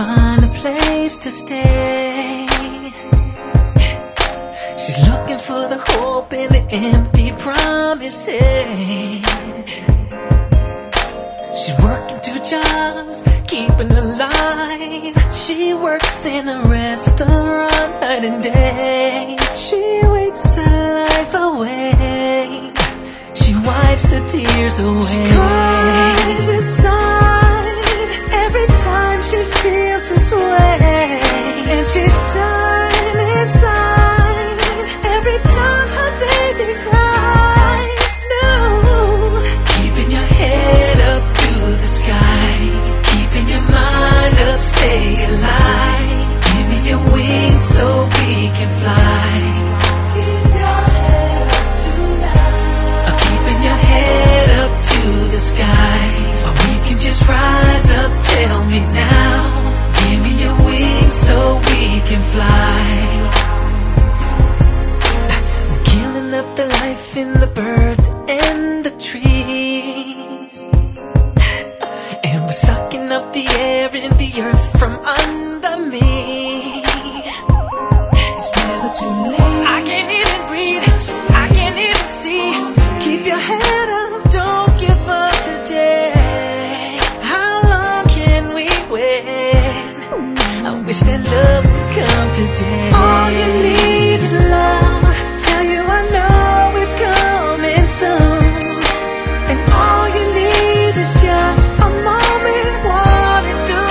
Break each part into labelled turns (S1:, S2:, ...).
S1: find a place to stay. She's looking for the hope in the empty promises. She's working 2 jobs, keeping alive. She works in a restaurant night and day. She waits her life away. She wipes the tears away. She cries inside every time she feels this way. And she's dying inside every time her baby cries. No, keeping your head up to the sky, keeping your mind up, stay alive. Give me your wings so we can fly. Keep your head up tonight. Keeping your head up to the sky, or we can just rise up. Tell me now. Give me your wings so we can fly. We're killing up the life in the birds and the trees, and we're sucking up the air and the earth from under me. It's never too late. I can't even breathe, I can't even see. Keep your head up, don't give up today. How long can we wait? I wish that love would come today. All you need is love. Tell you I know it's coming soon. And all you need is just a moment. What to do?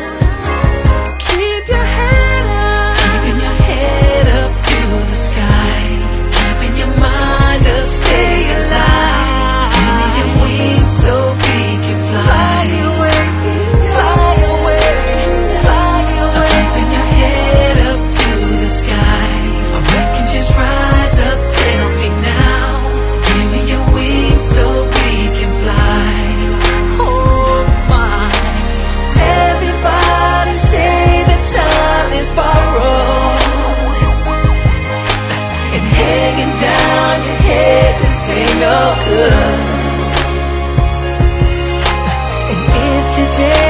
S1: Keep your head up. Keeping your head up to the sky, keeping your mind up, stay alive. Give me your wings so we can fly away, fly away, fly away. Keeping your head up to the sky, or we can just rise up. Tell me now. Give me your wings so we can fly. Oh my. Everybody say that time is borrowed, and hanging down your head just ain't no good. And if you're dead